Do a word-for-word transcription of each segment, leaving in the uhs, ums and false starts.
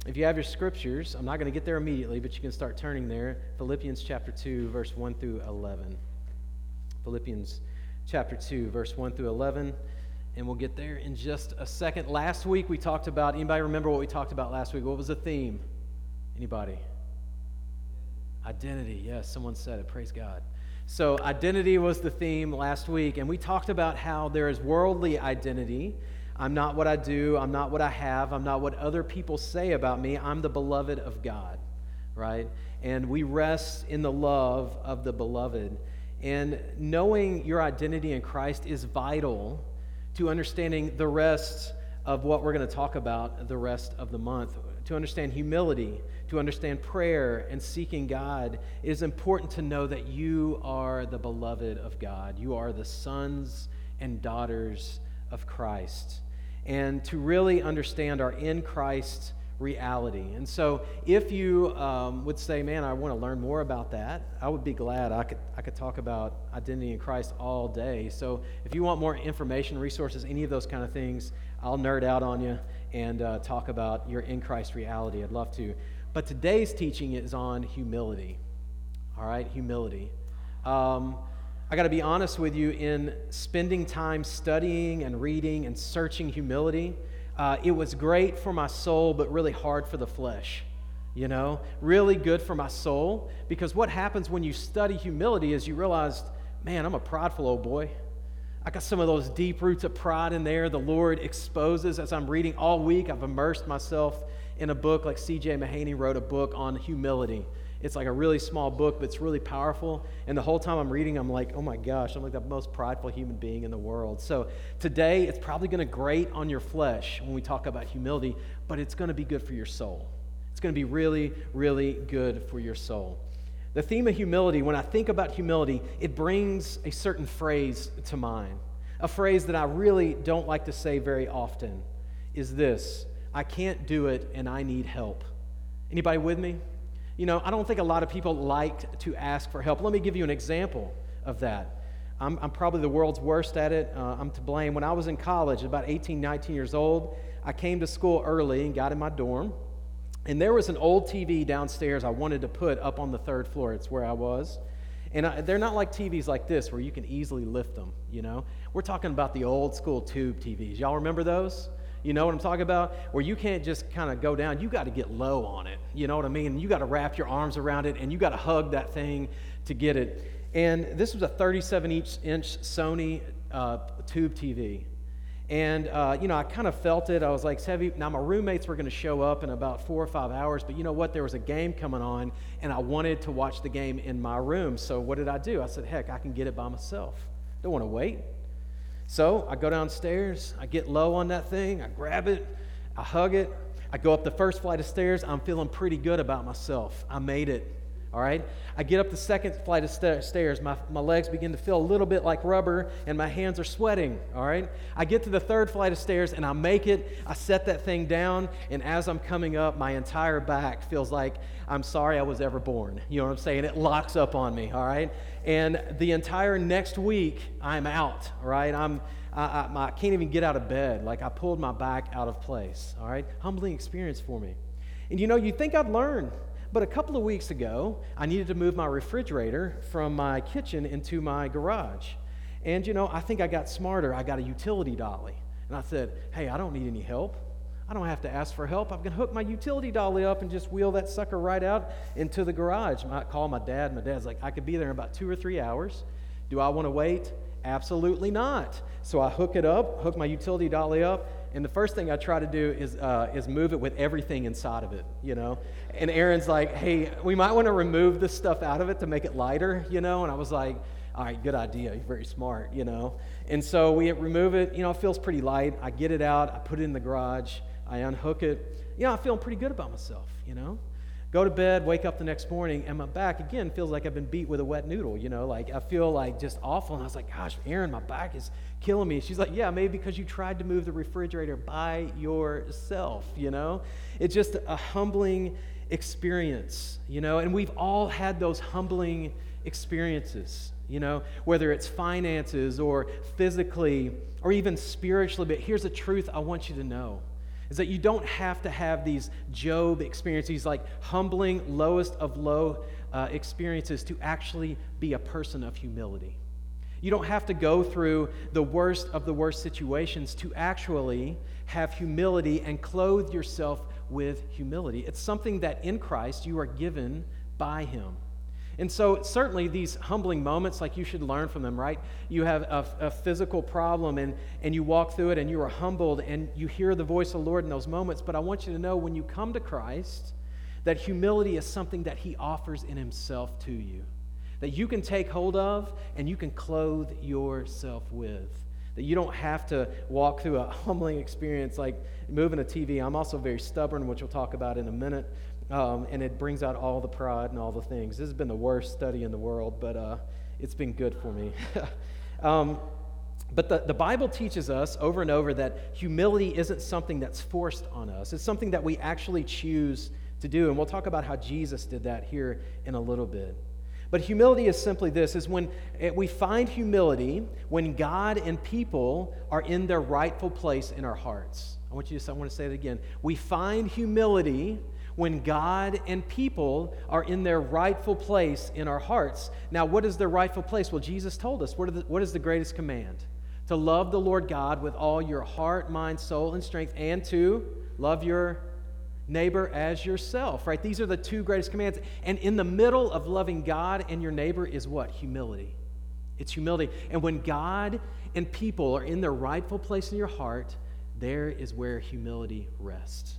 If you have your scriptures, I'm not going to get there immediately, but you can start turning there. Philippians chapter two, verse one through eleven. Philippians chapter two, verse one through eleven. And we'll get there in just a second. Last week we talked about, anybody remember what we talked about last week? What was the theme? Anybody? Identity. Yes, someone said it. Praise God. So identity was the theme last week, and we talked about how there is worldly identity. I'm not what I do. I'm not what I have. I'm not what other people say about me. I'm the beloved of God, right? And we rest in the love of the beloved. And knowing your identity in Christ is vital to understanding the rest of what we're going to talk about the rest of the month. To understand humility, to understand prayer and seeking God, it is important to know that you are the beloved of God. You are the sons and daughters of Christ. And to really understand our in Christ reality. And so if you um, would say, man, I want to learn more about that, I would be glad. I could I could talk about identity in Christ all day. So if you want more information, resources, any of those kind of things, I'll nerd out on you and uh, talk about your in Christ reality. I'd love to. But today's teaching is on humility. All right, humility. Um, I got to be honest with you, in spending time studying and reading and searching humility, uh, it was great for my soul, but really hard for the flesh. You know, really good for my soul, because what happens when you study humility is you realize, man, I'm a prideful old boy. I got some of those deep roots of pride in there. The Lord exposes as I'm reading all week. I've immersed myself in a book like C J Mahaney wrote a book on humility. It's like a really small book, but it's really powerful. And the whole time I'm reading, I'm like, oh my gosh, I'm like the most prideful human being in the world. So today, it's probably going to grate on your flesh when we talk about humility, but it's going to be good for your soul. It's going to be really, really good for your soul. The theme of humility, when I think about humility, it brings a certain phrase to mind. A phrase that I really don't like to say very often is this: I can't do it and I need help. Anybody with me? You know, I don't think a lot of people like to ask for help. Let me give you an example of that. I'm, I'm probably the world's worst at it. Uh, I'm to blame. When I was in college, about eighteen, nineteen years old, I came to school early and got in my dorm. And there was an old T V downstairs I wanted to put up on the third floor. It's where I was. And I, they're not like T Vs like this where you can easily lift them, you know. We're talking about the old school tube T Vs. Y'all remember those? You know what I'm talking about? Where you can't just kind of go down. You got to get low on it. You know what I mean? You got to wrap your arms around it, and you got to hug that thing to get it. And this was a thirty-seven inch Sony uh, tube T V. And, uh, you know, I kind of felt it. I was like, it's heavy. Now, my roommates were going to show up in about four or five hours. But you know what? There was a game coming on, and I wanted to watch the game in my room. So what did I do? I said, heck, I can get it by myself. Don't want to wait. So I go downstairs, I get low on that thing, I grab it, I hug it, I go up the first flight of stairs. I'm feeling pretty good about myself. I made it, all right? I get up the second flight of sta- stairs, my, my legs begin to feel a little bit like rubber, and my hands are sweating, all right? I get to the third flight of stairs, and I make it. I set that thing down, and as I'm coming up, my entire back feels like I'm sorry I was ever born. You know what I'm saying? It locks up on me, all right? And the entire next week, I'm out, all right? I'm, I, I, I can't even get out of bed. Like, I pulled my back out of place, all right? Humbling experience for me. And you know, you'd think I'd learn, but a couple of weeks ago, I needed to move my refrigerator from my kitchen into my garage. And you know, I think I got smarter. I got a utility dolly. And I said, hey, I don't need any help. I don't have to ask for help. I can hook my utility dolly up and just wheel that sucker right out into the garage. I call my dad. My dad's like, I could be there in about two or three hours. Do I want to wait? Absolutely not. So I hook it up, hook my utility dolly up, and the first thing I try to do is uh, is move it with everything inside of it, you know. And Aaron's like, hey, we might want to remove this stuff out of it to make it lighter, you know. And I was like, all right, good idea. You're very smart, you know. And so we remove it. You know, it feels pretty light. I get it out. I put it in the garage. I unhook it. You know, I'm feeling pretty good about myself, you know. Go to bed, wake up the next morning, and my back, again, feels like I've been beat with a wet noodle, you know. Like, I feel like just awful. And I was like, gosh, Aaron, my back is killing me. She's like, yeah, maybe because you tried to move the refrigerator by yourself, you know. It's just a humbling experience, you know. And we've all had those humbling experiences, you know, whether it's finances or physically or even spiritually. But here's the truth I want you to know. is that you don't have to have these Job experiences, these like humbling, lowest of low uh, experiences to actually be a person of humility. You don't have to go through the worst of the worst situations to actually have humility and clothe yourself with humility. It's something that in Christ you are given by Him. And so certainly these humbling moments, like you should learn from them, right? You have a, a physical problem and, and you walk through it and you are humbled and you hear the voice of the Lord in those moments. But I want you to know when you come to Christ that humility is something that He offers in Himself to you, that you can take hold of and you can clothe yourself with. That you don't have to walk through a humbling experience like moving a T V. I'm also very stubborn, which we'll talk about in a minute. Um, and it brings out all the pride and all the things. This has been the worst study in the world, but uh, it's been good for me. um, but the, the Bible teaches us over and over that humility isn't something that's forced on us. It's something that we actually choose to do. And we'll talk about how Jesus did that here in a little bit. But humility is simply this, is when we find humility when God and people are in their rightful place in our hearts. I want you to, I want to say it again. We find humility when God and people are in their rightful place in our hearts. Now, what is their rightful place? Well, Jesus told us. What, are the, what is the greatest command? To love the Lord God with all your heart, mind, soul, and strength, and to love your neighbor as yourself, right? These are the two greatest commands. And in the middle of loving God and your neighbor is what? Humility. It's humility. And when God and people are in their rightful place in your heart, there is where humility rests.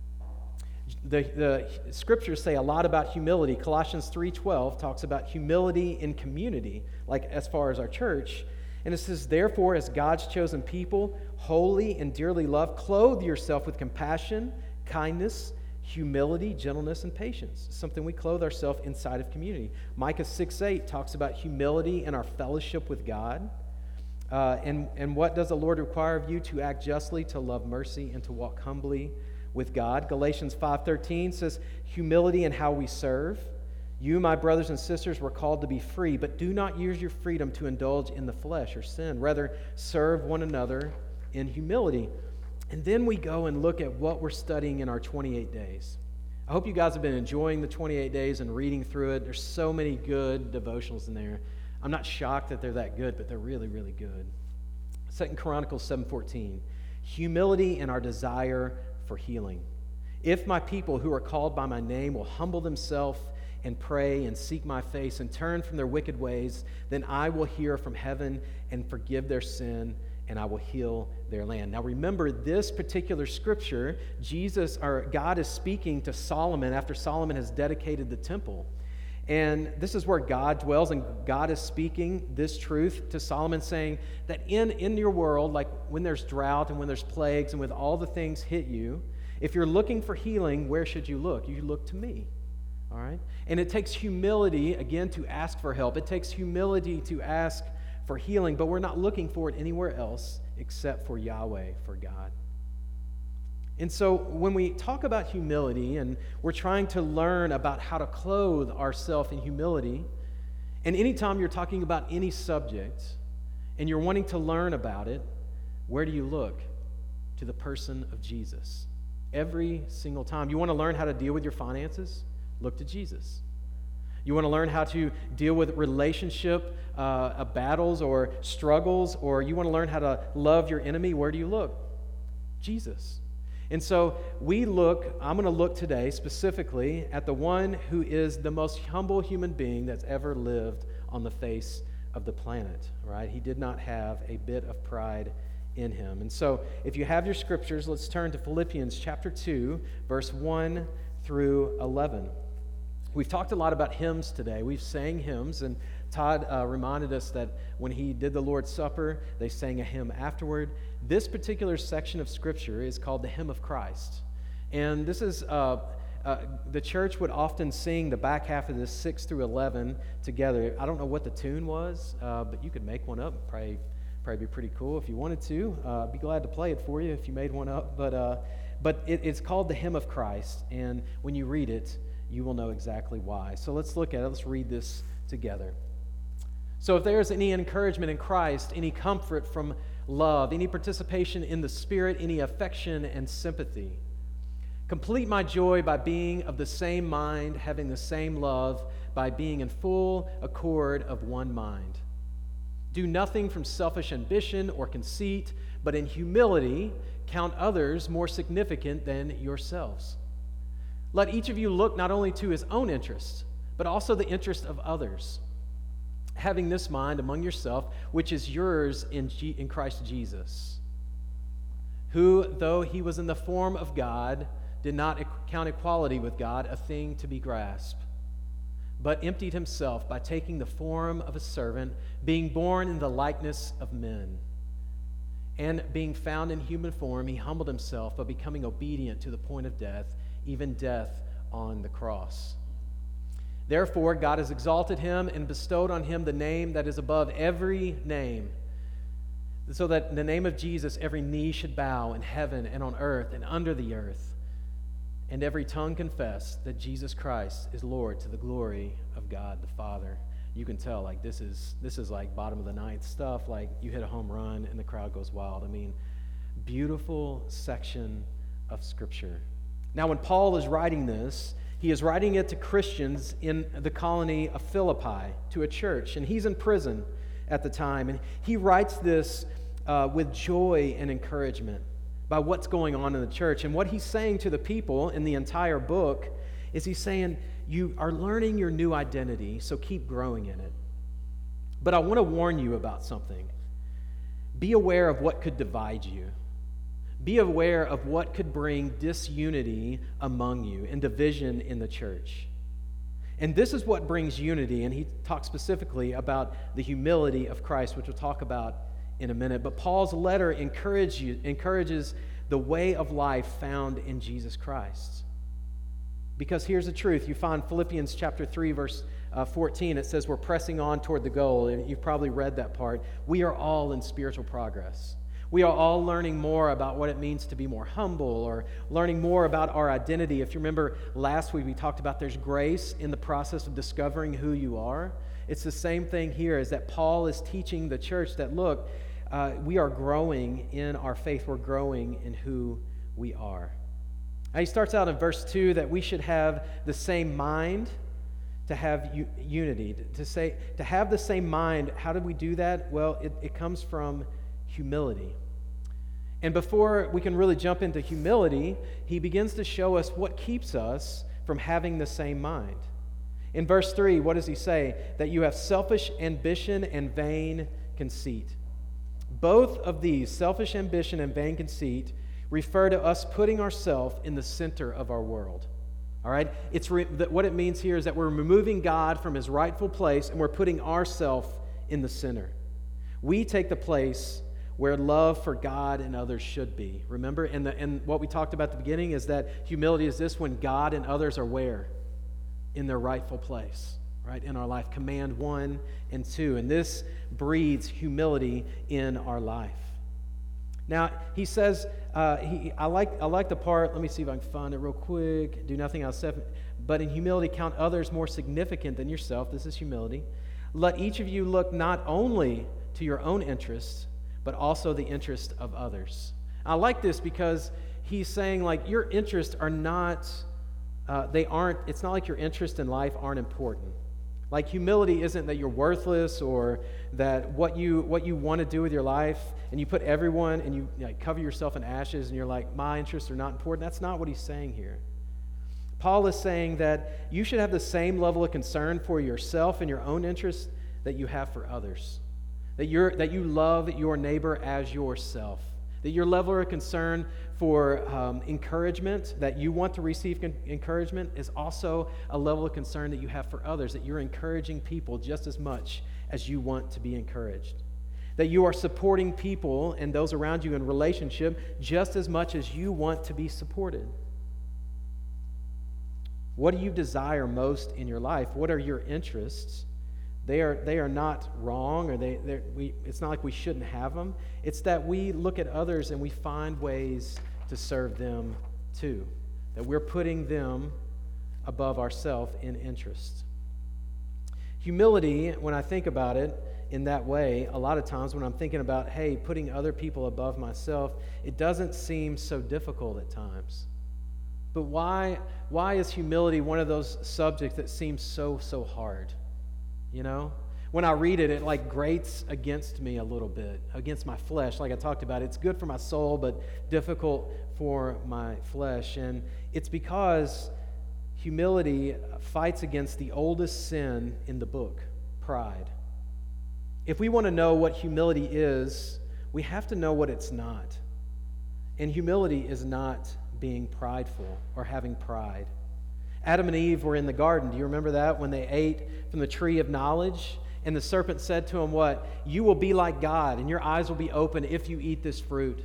The, the scriptures say a lot about humility. Colossians three twelve talks about humility in community, like as far as our church. And it says, therefore, as God's chosen people, holy and dearly loved, clothe yourself with compassion, kindness, humility, gentleness, and patience. It's something we clothe ourselves inside of community. Micah six eight talks about humility in our fellowship with God. Uh, and, and what does the Lord require of you? To act justly, to love mercy, and to walk humbly with God. Galatians five thirteen says, humility in how we serve. You, my brothers and sisters, were called to be free, but do not use your freedom to indulge in the flesh or sin. Rather, serve one another in humility. And then we go and look at what we're studying in our twenty-eight days. I hope you guys have been enjoying the twenty-eight days and reading through it. There's so many good devotionals in there. I'm not shocked that they're that good, but they're really, really good. Second Chronicles seven fourteen, humility in our desire for healing. If my people who are called by my name will humble themselves and pray and seek my face and turn from their wicked ways, then I will hear from heaven and forgive their sin, and I will heal their land. Now remember, this particular scripture, Jesus or God is speaking to Solomon after Solomon has dedicated the temple. And this is where God dwells, and God is speaking this truth to Solomon, saying that in, in your world, like when there's drought and when there's plagues and when all the things hit you, if you're looking for healing, where should you look? You look to me, all right? And it takes humility, again, to ask for help. It takes humility to ask for healing, but we're not looking for it anywhere else except for Yahweh, for God. And so when we talk about humility and we're trying to learn about how to clothe ourselves in humility, and anytime you're talking about any subject and you're wanting to learn about it, where do you look? To the person of Jesus. Every single time. You want to learn how to deal with your finances? Look to Jesus. You want to learn how to deal with relationship uh, battles or struggles, or you want to learn how to love your enemy? Where do you look? Jesus. And so we look, I'm going to look today specifically at the one who is the most humble human being that's ever lived on the face of the planet, right? He did not have a bit of pride in him. And so if you have your scriptures, let's turn to Philippians chapter two, verse one through eleven. We've talked a lot about hymns today. We've sang hymns, and Todd uh, reminded us that when he did the Lord's Supper, they sang a hymn afterward. This particular section of Scripture is called the Hymn of Christ. And this is, uh, uh, the church would often sing the back half of this six through eleven together. I don't know what the tune was, uh, but you could make one up. Probably, probably be pretty cool if you wanted to. Uh, I'd be glad to play it for you if you made one up. But, uh, but it, it's called the Hymn of Christ, and when you read it, you will know exactly why. So let's look at it. Let's read this together. So if there is any encouragement in Christ, any comfort from love, any participation in the Spirit, any affection and sympathy. Complete my joy by being of the same mind, having the same love, by being in full accord of one mind. Do nothing from selfish ambition or conceit, but in humility count others more significant than yourselves. Let each of you look not only to his own interests, but also the interest of others, having this mind among yourself, which is yours in, G- in Christ Jesus, who, though he was in the form of God, did not count equality with God a thing to be grasped, but emptied himself by taking the form of a servant, being born in the likeness of men. And being found in human form, he humbled himself by becoming obedient to the point of death, even death on the cross. Therefore, God has exalted him and bestowed on him the name that is above every name, so that in the name of Jesus every knee should bow in heaven and on earth and under the earth, and every tongue confess that Jesus Christ is Lord, to the glory of God the Father. You can tell, like, this is this is like bottom of the ninth stuff. Like, you hit a home run and the crowd goes wild. I mean, beautiful section of Scripture. Now, when Paul is writing this, he is writing it to Christians in the colony of Philippi, to a church, and he's in prison at the time. And he writes this uh, with joy and encouragement by what's going on in the church. And what he's saying to the people in the entire book is he's saying, you are learning your new identity, so keep growing in it. But I want to warn you about something. Be aware of what could divide you. Be aware of what could bring disunity among you and division in the church. And this is what brings unity, and he talks specifically about the humility of Christ, which we'll talk about in a minute. But Paul's letter encourage you, encourages the way of life found in Jesus Christ. Because here's the truth. You find Philippians chapter three, verse uh, fourteen. It says we're pressing on toward the goal. And you've probably read that part. We are all in spiritual progress. We are all learning more about what it means to be more humble, or learning more about our identity. If you remember last week, we talked about there's grace in the process of discovering who you are. It's the same thing here, is that Paul is teaching the church that, look, uh, we are growing in our faith. We're growing in who we are. Now, he starts out in verse two that we should have the same mind to have u- unity. To say, to have the same mind, how do we do that? Well, it, it comes from humility. And before we can really jump into humility, he begins to show us what keeps us from having the same mind. In verse three, what does he say? That you have selfish ambition and vain conceit. Both of these, selfish ambition and vain conceit, refer to us putting ourselves in the center of our world. All right? It's re- that what it means here is that we're removing God from his rightful place and we're putting ourselves in the center. We take the place where love for God and others should be. Remember? And, the, and what we talked about at the beginning is that humility is this: when God and others are where? In their rightful place, right? In our life. Command one and two. And this breeds humility in our life. Now, he says, uh, he, I like I like the part, let me see if I can find it real quick. Do nothing else, but in humility count others more significant than yourself. This is humility. Let each of you look not only to your own interests, but also the interest of others. I like this because he's saying, like, your interests are not, uh, they aren't, it's not like your interests in life aren't important. Like, humility isn't that you're worthless, or that what you what you want to do with your life, and you put everyone and you, like, cover yourself in ashes and you're like, my interests are not important. That's not what he's saying here. Paul is saying that you should have the same level of concern for yourself and your own interests that you have for others. That you're that you love your neighbor as yourself. That your level of concern for um, encouragement, that you want to receive con- encouragement, is also a level of concern that you have for others, that you're encouraging people just as much as you want to be encouraged. That you are supporting people and those around you in relationship just as much as you want to be supported. What do you desire most in your life? What are your interests? They are they are not wrong, or they we. It's not like we shouldn't have them. It's that we look at others and we find ways to serve them too. That we're putting them above ourselves in interest. Humility, when I think about it, in that way, a lot of times when I'm thinking about, hey, putting other people above myself, it doesn't seem so difficult at times. But why, why is humility one of those subjects that seems so, so hard? You know? When I read it, it like grates against me a little bit, against my flesh, like I talked about. It's good for my soul, but difficult for my flesh. And it's because humility fights against the oldest sin in the book, pride. If we want to know what humility is, we have to know what it's not. And humility is not being prideful or having pride. Adam and Eve were in the garden. Do you remember that? When they ate from the tree of knowledge, and the serpent said to him, what? You will be like God, and your eyes will be open if you eat this fruit.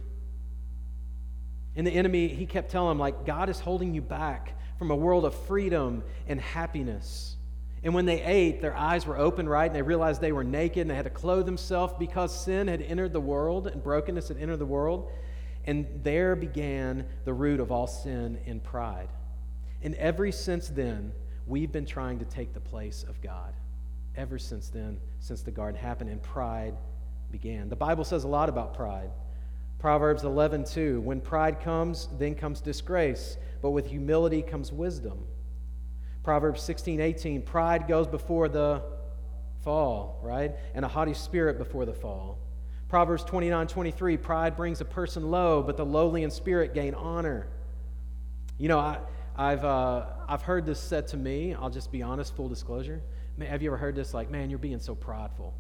And the enemy, he kept telling him, like, God is holding you back from a world of freedom and happiness. And when they ate, their eyes were open, right? And they realized they were naked and they had to clothe themselves because sin had entered the world and brokenness had entered the world. And there began the root of all sin and pride. And ever since then, we've been trying to take the place of God. Ever since then, since the garden happened and pride began. The Bible says a lot about pride. Proverbs eleven two, when pride comes, then comes disgrace, but with humility comes wisdom. Proverbs sixteen eighteen, pride goes before the fall, right? And a haughty spirit before the fall. Proverbs twenty-nine twenty-three, pride brings a person low, but the lowly in spirit gain honor. You know, I, I've uh, I've heard this said to me. I'll just be honest, full disclosure. Man, have you ever heard this? Like, man, you're being so prideful.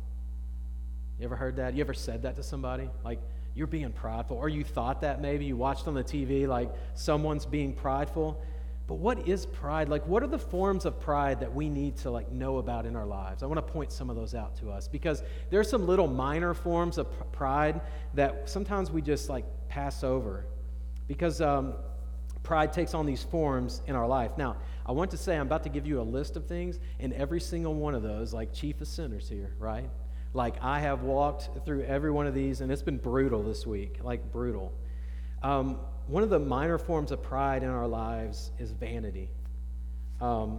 You ever heard that? You ever said that to somebody? Like, you're being prideful. Or you thought that maybe. You watched on the T V, like, someone's being prideful. But what is pride? Like, what are the forms of pride that we need to, like, know about in our lives? I want to point some of those out to us because there's some little minor forms of p- pride that sometimes we just, like, pass over because um, pride takes on these forms in our life. Now, I want to say I'm about to give you a list of things, and every single one of those, like chief of sinners here, right? Like, I have walked through every one of these, and it's been brutal this week, like brutal. Um, one of the minor forms of pride in our lives is vanity. Um,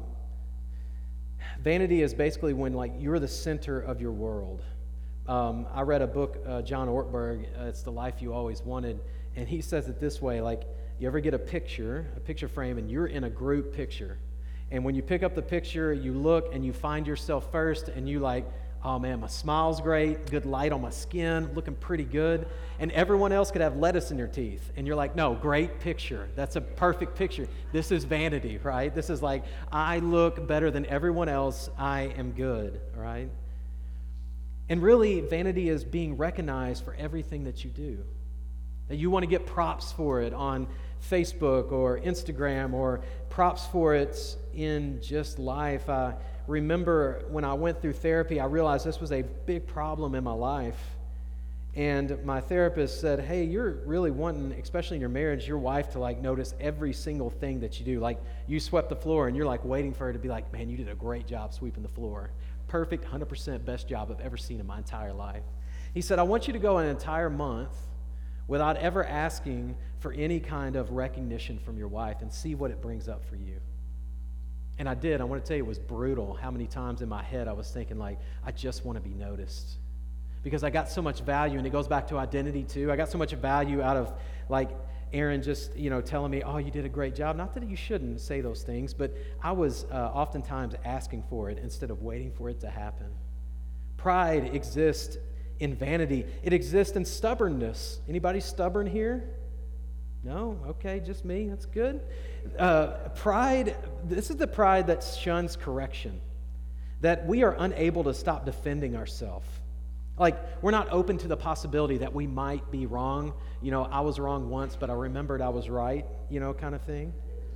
vanity is basically when, like, you're the center of your world. Um, I read a book, uh, John Ortberg, uh, it's The Life You Always Wanted, and he says it this way, like, you ever get a picture, a picture frame, and you're in a group picture. And when you pick up the picture, you look and you find yourself first, and you like, oh man, my smile's great, good light on my skin, looking pretty good. And everyone else could have lettuce in their teeth. And you're like, no, great picture. That's a perfect picture. This is vanity, right? This is like, I look better than everyone else. I am good, right? And really, vanity is being recognized for everything that you do. That you want to get props for it on Facebook or Instagram or props for it in just life. I remember when I went through therapy, I realized this was a big problem in my life. And my therapist said, hey, you're really wanting, especially in your marriage, your wife to like notice every single thing that you do. Like you swept the floor and you're like waiting for her to be like, man, you did a great job sweeping the floor. Perfect, one hundred percent best job I've ever seen in my entire life. He said, I want you to go an entire month without ever asking for any kind of recognition from your wife and see what it brings up for you. And I did. I want to tell you, it was brutal how many times in my head I was thinking like, I just want to be noticed. Because I got so much value, and it goes back to identity too. I got so much value out of like Aaron just, you know, telling me, oh, you did a great job. Not that you shouldn't say those things, but I was uh, oftentimes asking for it instead of waiting for it to happen. Pride exists in vanity. It exists in stubbornness. Anybody stubborn here? No? Okay, just me. That's good. Uh, pride, this is the pride that shuns correction. That we are unable to stop defending ourselves. Like, we're not open to the possibility that we might be wrong. You know, I was wrong once, but I remembered I was right, you know, kind of thing.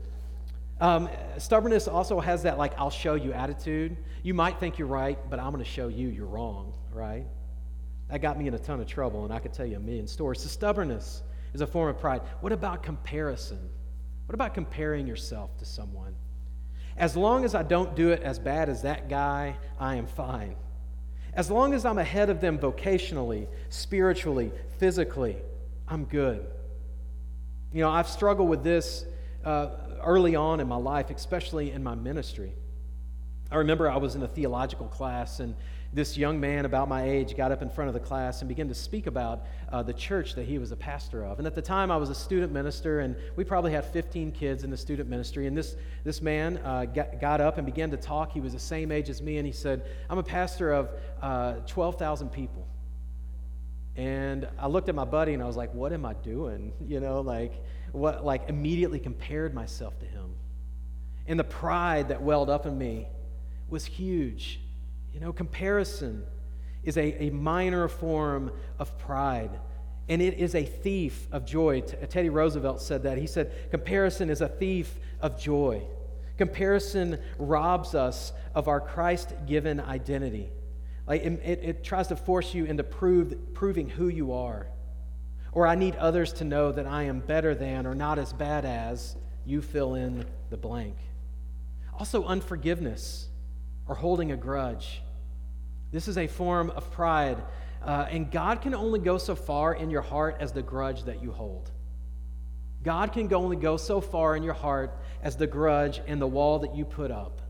Um, stubbornness also has that, like, I'll show you attitude. You might think you're right, but I'm going to show you you're wrong, right? That got me in a ton of trouble, and I could tell you a million stories. So stubbornness is a form of pride. What about comparison? What about comparing yourself to someone? As long as I don't do it as bad as that guy, I am fine. As long as I'm ahead of them vocationally, spiritually, physically, I'm good. You know, I've struggled with this uh, early on in my life, especially in my ministry. I remember I was in a theological class, and this young man about my age got up in front of the class and began to speak about uh, the church that he was a pastor of. And at the time, I was a student minister, and we probably had fifteen kids in the student ministry. And this, this man uh, got, got up and began to talk. He was the same age as me, and he said, I'm a pastor of uh, twelve thousand people. And I looked at my buddy, and I was like, what am I doing? You know, like, what? Like, immediately compared myself to him. And the pride that welled up in me was huge. You know, comparison is a, a minor form of pride, and it is a thief of joy. T- Teddy Roosevelt said that. He said, comparison is a thief of joy. Comparison robs us of our Christ-given identity. Like it, it, it tries to force you into prove, proving who you are. Or I need others to know that I am better than or not as bad as you fill in the blank. Also, unforgiveness or holding a grudge. This is a form of pride, uh, and God can only go so far in your heart as the grudge that you hold. God can only go so far in your heart as the grudge and the wall that you put up.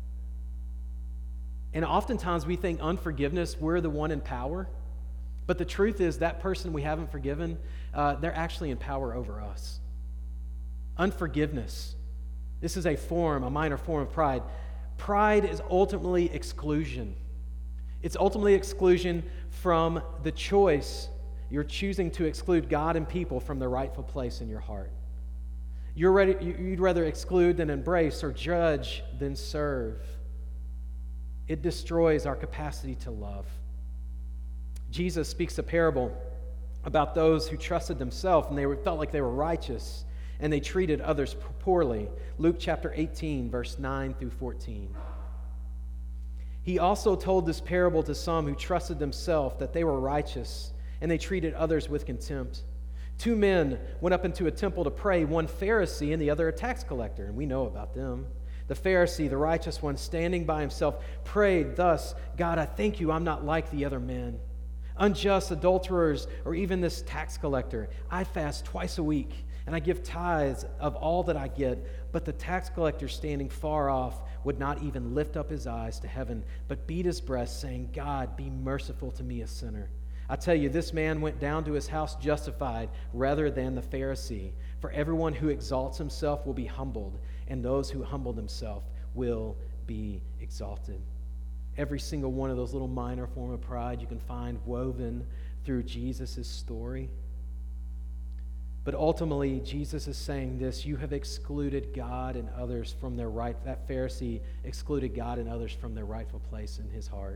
And oftentimes we think unforgiveness, we're the one in power, but the truth is that person we haven't forgiven, uh, they're actually in power over us. Unforgiveness. This is a form, a minor form of pride. Pride is ultimately exclusion. It's ultimately exclusion from the choice. You're choosing to exclude God and people from their rightful place in your heart. You're ready, you'd rather exclude than embrace, or judge than serve. It destroys our capacity to love. Jesus speaks a parable about those who trusted themselves and they were, felt like they were righteous, and they treated others poorly. Luke chapter eighteen, verse nine through fourteen. He also told this parable to some who trusted themselves that they were righteous, and they treated others with contempt. Two men went up into a temple to pray, one Pharisee and the other a tax collector, and we know about them. The Pharisee, the righteous one, standing by himself, prayed thus, God, I thank you I'm not like the other men, unjust, adulterers, or even this tax collector. I fast twice a week, and I give tithes of all that I get. But the tax collector, standing far off, would not even lift up his eyes to heaven, but beat his breast, saying, God, be merciful to me, a sinner. I tell you, this man went down to his house justified rather than the Pharisee. For everyone who exalts himself will be humbled, and those who humble themselves will be exalted. Every single one of those little minor form of pride you can find woven through Jesus' story. But ultimately, Jesus is saying this: you have excluded God and others from their right. That Pharisee excluded God and others from their rightful place in his heart.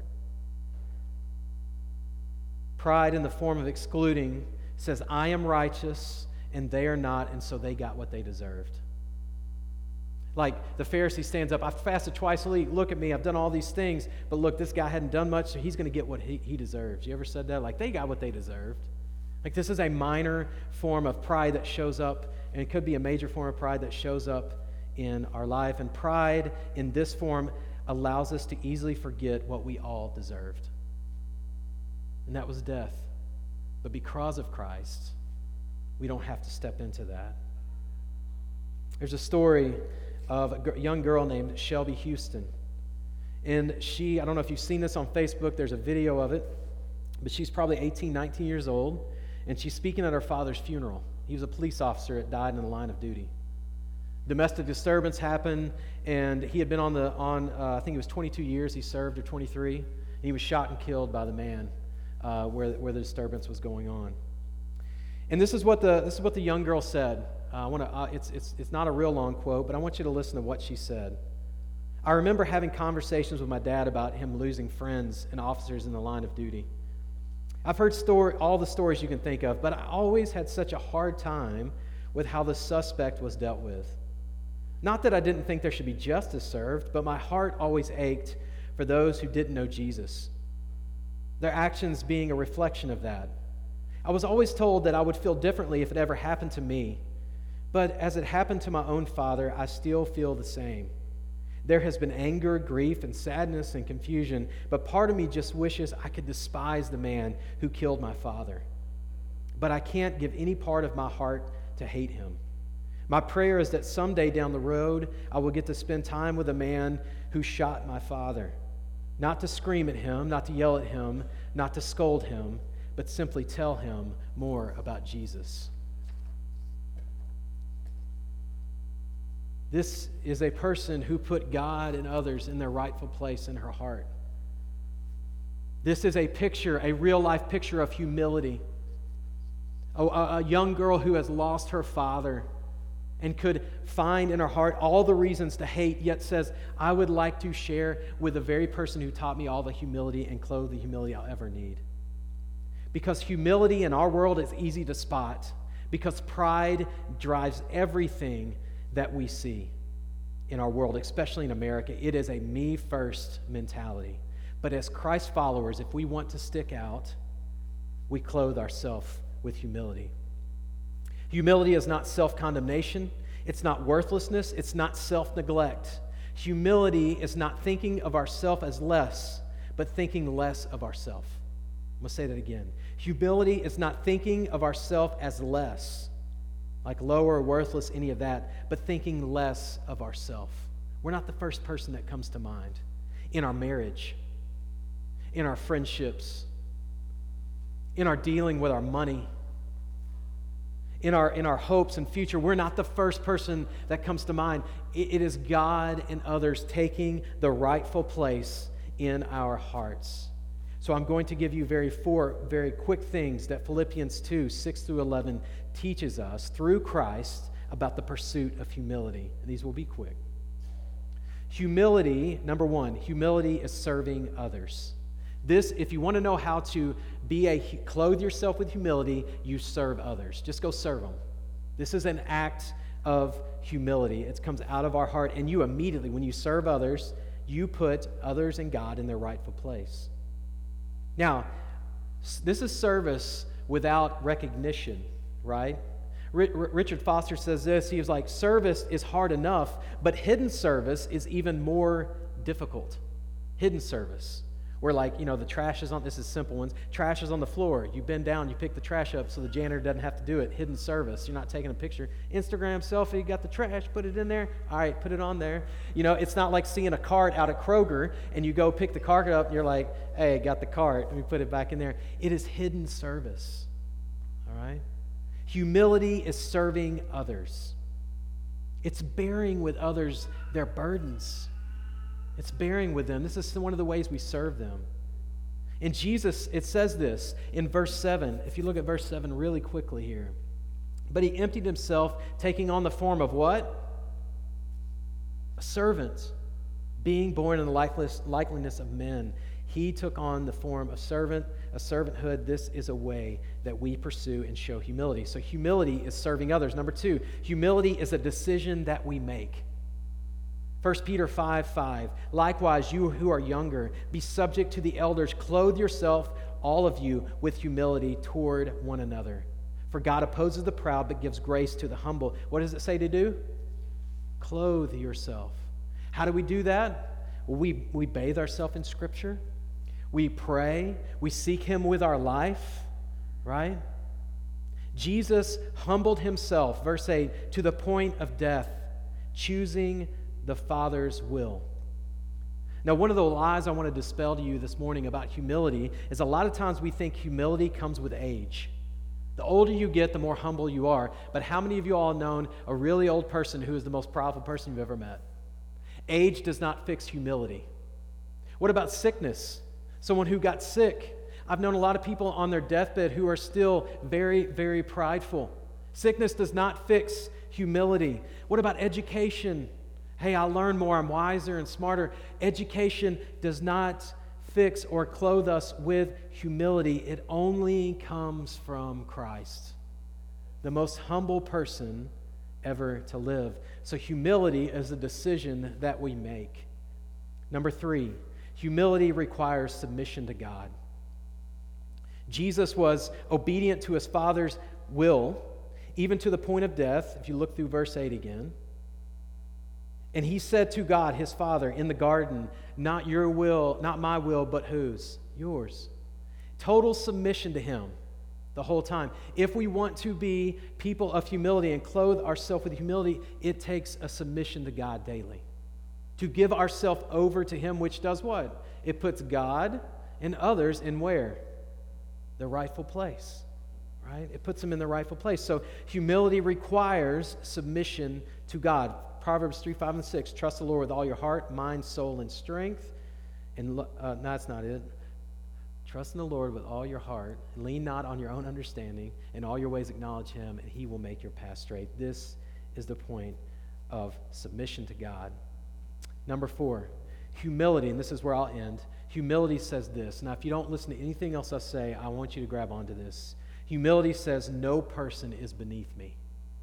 Pride in the form of excluding says, I am righteous and they are not, and so they got what they deserved. Like the Pharisee stands up, I've fasted twice a week, look at me, I've done all these things, but look, this guy hadn't done much, so he's going to get what he, he deserves. You ever said that? Like, they got what they deserved. Like, this is a minor form of pride that shows up, and it could be a major form of pride that shows up in our life. And pride in this form allows us to easily forget what we all deserved. And that was death. But because of Christ, we don't have to step into that. There's a story of a young girl named Shelby Houston. And she, I don't know if you've seen this on Facebook, there's a video of it, but she's probably eighteen, nineteen years old, and she's speaking at her father's funeral. He was a police officer that died in the line of duty. Domestic disturbance happened, and he had been on the, on uh, I think it was twenty-two years he served, or twenty-three, and he was shot and killed by the man uh, where, where the disturbance was going on. And this is what the, this is what the young girl said. Uh, I want to. Uh, it's it's it's not a real long quote, but I want you to listen to what she said. I remember having conversations with my dad about him losing friends and officers in the line of duty. I've heard story, all the stories you can think of, but I always had such a hard time with how the suspect was dealt with. Not that I didn't think there should be justice served, but my heart always ached for those who didn't know Jesus, their actions being a reflection of that. I was always told that I would feel differently if it ever happened to me, but as it happened to my own father, I still feel the same. There has been anger, grief, and sadness and confusion, but part of me just wishes I could despise the man who killed my father. But I can't give any part of my heart to hate him. My prayer is that someday down the road, I will get to spend time with a man who shot my father. Not to scream at him, not to yell at him, not to scold him, but simply tell him more about Jesus. This is a person who put God and others in their rightful place in her heart. This is a picture, a real-life picture of humility. A, a, a young girl who has lost her father and could find in her heart all the reasons to hate, yet says, I would like to share with the very person who taught me all the humility and clothe the humility I'll ever need. Because humility in our world is easy to spot, because pride drives everything that we see in our world, especially in America. It is a me-first mentality. But as Christ followers, if we want to stick out, we clothe ourselves with humility. Humility is not self-condemnation. It's not worthlessness. It's not self-neglect. Humility is not thinking of ourselves as less, but thinking less of ourselves. I'm going to say that again. Humility is not thinking of ourselves as less, like lower or worthless, any of that, but thinking less of ourselves. We're not the first person that comes to mind in our marriage, in our friendships, in our dealing with our money, in our in our hopes and future. We're not the first person that comes to mind. It, it is God and others taking the rightful place in our hearts. So I'm going to give you very four very quick things that Philippians two, six through eleven teaches us through Christ about the pursuit of humility. And these will be quick. Humility, number one, humility is serving others. This, if you want to know how to be a clothe yourself with humility, you serve others. Just go serve them. This is an act of humility. It comes out of our heart, and you immediately, when you serve others, you put others and God in their rightful place. Now, this is service without recognition, right? Richard Foster says this. He was like, service is hard enough, but hidden service is even more difficult. Hidden service. Where, like, you know, the trash is on, this is simple ones, trash is on the floor. You bend down, you pick the trash up so the janitor doesn't have to do it. Hidden service. You're not taking a picture. Instagram selfie, got the trash, put it in there. All right, put it on there. You know, it's not like seeing a cart out at Kroger and you go pick the cart up and you're like, hey, got the cart. Let me put it back in there. It is hidden service. All right? Humility is serving others. It's bearing with others their burdens. It's bearing with them. This is one of the ways we serve them. And Jesus, it says this in verse seven. If you look at verse seven really quickly here. But he emptied himself, taking on the form of what? A servant, being born in the likeness, likeliness of men. He took on the form of servant, a servanthood. This is a way that we pursue and show humility. So humility is serving others. Number two, humility is a decision that we make. First Peter five five, likewise, you who are younger, be subject to the elders. Clothe yourself, all of you, with humility toward one another. For God opposes the proud, but gives grace to the humble. What does it say to do? Clothe yourself. How do we do that? Well, we, we bathe ourselves in Scripture. We pray. We seek Him with our life, right? Jesus humbled Himself, verse eight, to the point of death, choosing the Father's will. Now, one of the lies I want to dispel to you this morning about humility is a lot of times we think humility comes with age. The older you get, the more humble you are. But how many of you all have known a really old person who is the most powerful person you've ever met? Age does not fix humility. What about sickness? Someone who got sick. I've known a lot of people on their deathbed who are still very, very prideful. Sickness does not fix humility. What about education? Hey, I'll learn more, I'm wiser and smarter. Education does not fix or clothe us with humility. It only comes from Christ, the most humble person ever to live. So humility is a decision that we make. Number three, humility requires submission to God. Jesus was obedient to His Father's will, even to the point of death, if you look through verse eight again. And He said to God, His Father, in the garden, not your will, not my will, but whose? Yours. Total submission to Him the whole time. If we want to be people of humility and clothe ourselves with humility, it takes a submission to God daily. To give ourselves over to Him, which does what? It puts God and others in where? The rightful place, right? It puts them in the rightful place. So humility requires submission to God. Proverbs three, five, and six. Trust the Lord with all your heart, mind, soul, and strength. And uh, no, that's not it. Trust in the Lord with all your heart. Lean not on your own understanding. In all your ways acknowledge Him, and He will make your path straight. This is the point of submission to God. Number four, humility, and this is where I'll end. Humility says this. Now, if you don't listen to anything else I say, I want you to grab onto this. Humility says no person is beneath me.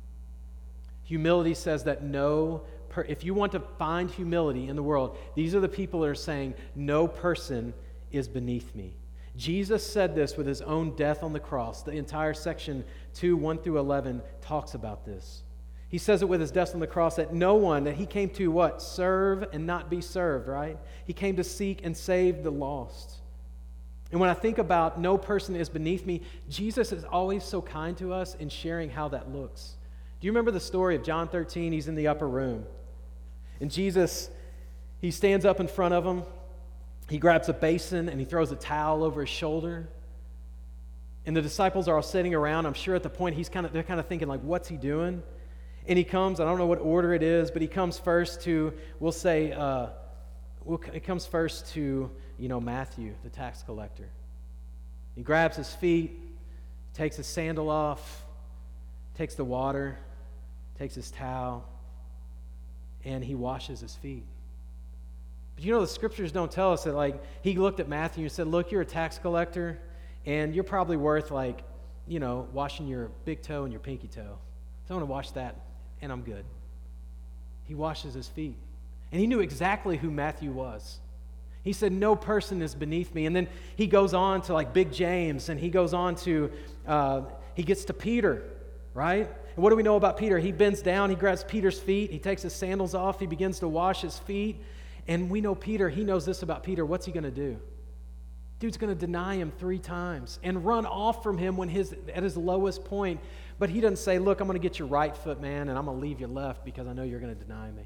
Humility says that no, per- if you want to find humility in the world, these are the people that are saying no person is beneath me. Jesus said this with His own death on the cross. The entire section two, one through eleven talks about this. He says it with His death on the cross that no one, that He came to what? Serve and not be served, right? He came to seek and save the lost. And when I think about no person is beneath me, Jesus is always so kind to us in sharing how that looks. Do you remember the story of John thirteen? He's in the upper room. And Jesus, He stands up in front of him. He grabs a basin and He throws a towel over his shoulder. And the disciples are all sitting around. I'm sure at the point he's kind of, they're kind of thinking like, what's He doing? And He comes, I don't know what order it is, but He comes first to, we'll say, uh, we'll, it comes first to, you know, Matthew, the tax collector. He grabs his feet, takes his sandal off, takes the water, takes his towel, and He washes his feet. But you know, the scriptures don't tell us that, like, He looked at Matthew and said, look, you're a tax collector, and you're probably worth, like, you know, washing your big toe and your pinky toe. So I want to wash that, and I'm good. He washes his feet. And He knew exactly who Matthew was. He said, no person is beneath me. And then He goes on to, like, Big James, and He goes on to, uh, he gets to Peter, right? And what do we know about Peter? He bends down, he grabs Peter's feet, he takes his sandals off, he begins to wash his feet. And we know Peter, he knows this about Peter. What's he going to do? Dude's going to deny Him three times and run off from Him when his at his lowest point. But he doesn't say, look, I'm going to get your right foot, man, and I'm going to leave your left because I know you're going to deny me.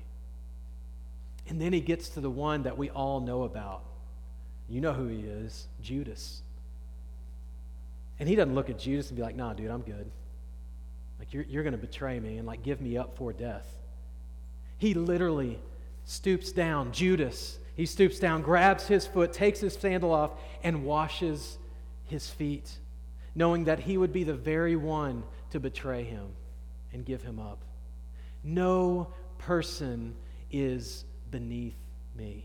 And then He gets to the one that we all know about. You know who he is, Judas. And He doesn't look at Judas and be like, nah, dude, I'm good. Like, you're, you're going to betray me and, like, give me up for death. He literally stoops down, Judas, he stoops down, grabs his foot, takes his sandal off, and washes his feet, knowing that he would be the very one to betray Him and give Him up. No person is beneath me.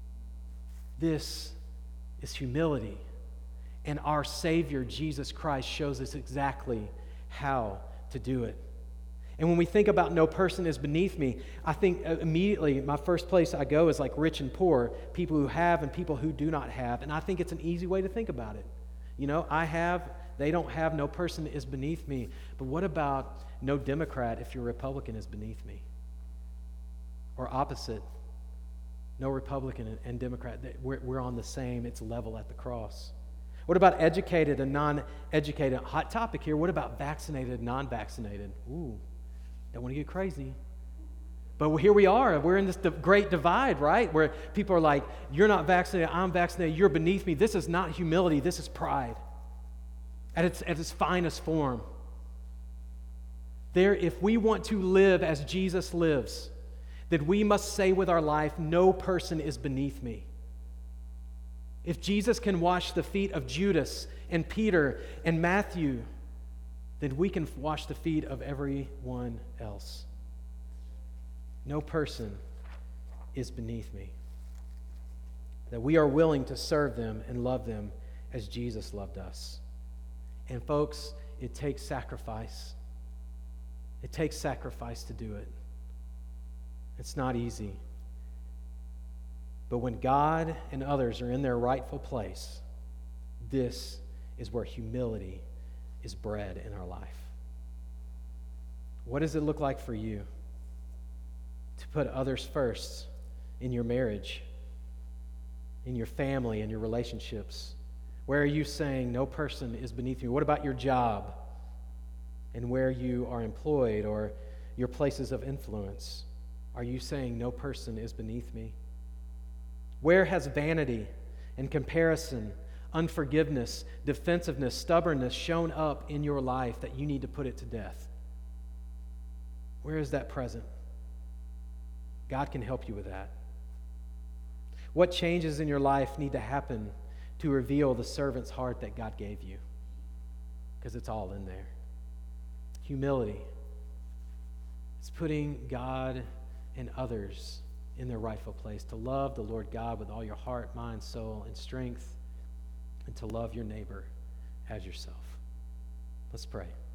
This is humility. And our Savior, Jesus Christ, shows us exactly how to do it. And when we think about no person is beneath me, I think immediately my first place I go is like rich and poor, people who have and people who do not have. And I think it's an easy way to think about it. You know, I have, they don't have, no person is beneath me. But what about no Democrat if you're Republican is beneath me? Or opposite, no Republican and Democrat, we're, we're on the same, it's level at the cross. What about educated and non-educated? Hot topic here. What about vaccinated and non-vaccinated? Ooh, don't want to get crazy. But here we are. We're in this great divide, right? Where people are like, you're not vaccinated, I'm vaccinated, you're beneath me. This is not humility. This is pride at its, at its finest form. There, if we want to live as Jesus lives, that we must say with our life, no person is beneath me. If Jesus can wash the feet of Judas and Peter and Matthew, then we can wash the feet of everyone else. No person is beneath me. That we are willing to serve them and love them as Jesus loved us. And folks, it takes sacrifice. It takes sacrifice to do it. It's not easy. But when God and others are in their rightful place, this is where humility is bred in our life. What does it look like for you to put others first in your marriage, in your family, in your relationships? Where are you saying no person is beneath you? What about your job and where you are employed or your places of influence? Are you saying no person is beneath me? Where has vanity and comparison, unforgiveness, defensiveness, stubbornness shown up in your life that you need to put it to death? Where is that present? God can help you with that. What changes in your life need to happen to reveal the servant's heart that God gave you? Because it's all in there. Humility. It's putting God and others in their rightful place. To love the Lord God with all your heart, mind, soul, and strength. And to love your neighbor as yourself. Let's pray.